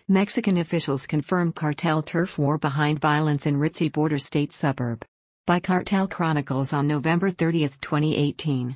Mexican officials confirm cartel turf war behind violence in ritzy border state suburb. By Cartel Chronicles on November 30, 2018.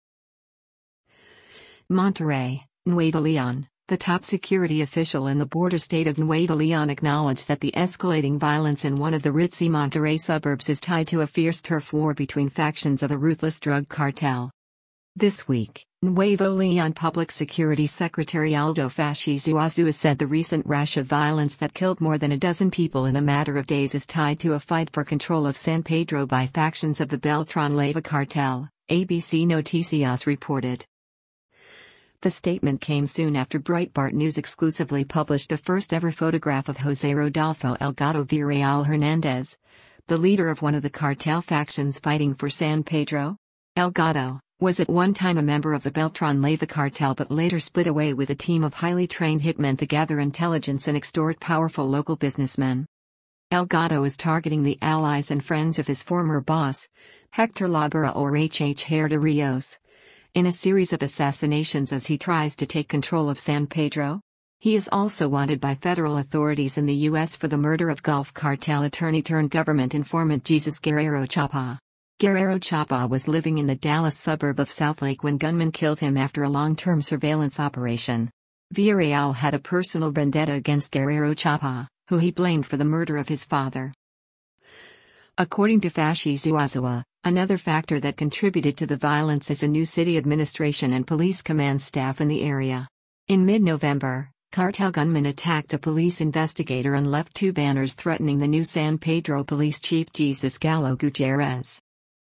Monterrey, Nuevo Leon. The top security official in the border state of Nuevo Leon acknowledged that the escalating violence in one of the ritzy Monterrey suburbs is tied to a fierce turf war between factions of a ruthless drug cartel. This week, Nuevo Leon Public Security Secretary Aldo Fasci Zuazua said the recent rash of violence that killed more than a dozen people in a matter of days is tied to a fight for control of San Pedro by factions of the Beltran Leyva cartel, ABC Noticias reported. The statement came soon after Breitbart News exclusively published the first-ever photograph of José Rodolfo Elgato Villarreal Hernández, the leader of one of the cartel factions fighting for San Pedro. Elgato was at one time a member of the Beltran Leyva cartel but later split away with a team of highly trained hitmen to gather intelligence and extort powerful local businessmen. Elgato is targeting the allies and friends of his former boss, Hector Labora or H.H. Herda Rios, in a series of assassinations as he tries to take control of San Pedro. He is also wanted by federal authorities in the U.S. for the murder of Gulf Cartel attorney-turned-government informant Jesus Guerrero Chapa. Guerrero Chapa was living in the Dallas suburb of Southlake when gunmen killed him after a long-term surveillance operation. Villarreal had a personal vendetta against Guerrero Chapa, who he blamed for the murder of his father. According to Fasci Zuazua, another factor that contributed to the violence is a new city administration and police command staff in the area. In mid-November, cartel gunmen attacked a police investigator and left two banners threatening the new San Pedro police chief Jesus Gallo Gutierrez.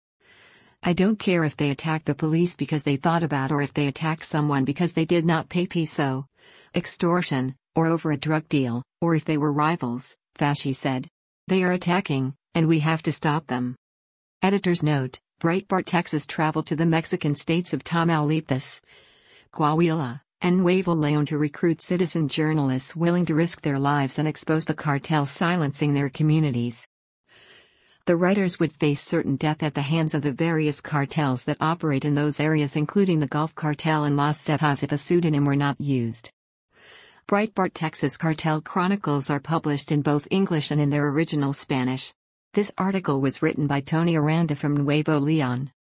I don't care if they attack the police because they thought about or if they attack someone because they did not pay piso, extortion, or over a drug deal, or if they were rivals, Fasci said. They are attacking, and we have to stop them. Editor's note: Breitbart Texas traveled to the Mexican states of Tamaulipas, Coahuila, and Nuevo León to recruit citizen journalists willing to risk their lives and expose the cartels silencing their communities. The writers would face certain death at the hands of the various cartels that operate in those areas, including the Gulf Cartel and Los Zetas, if a pseudonym were not used. Breitbart Texas Cartel Chronicles are published in both English and in their original Spanish. This article was written by Tony Aranda from Nuevo León.